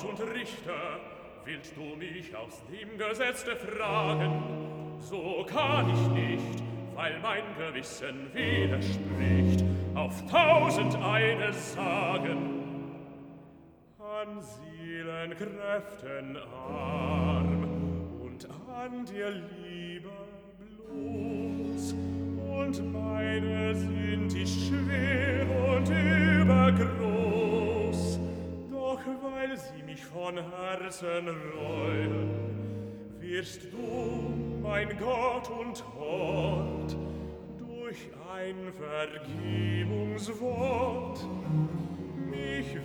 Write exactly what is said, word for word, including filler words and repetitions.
Gott und Richter, willst du mich aus dem Gesetze fragen? So kann ich nicht, weil mein Gewissen widerspricht, auf tausend eine sagen. An Seelenkräften arm und an dir lieber bloß, und meine sind ist schwer und übergroß, doch weil sie mich von Herzen reuen, wirst du, mein Gott und Hort, durch ein Vergebungswort mich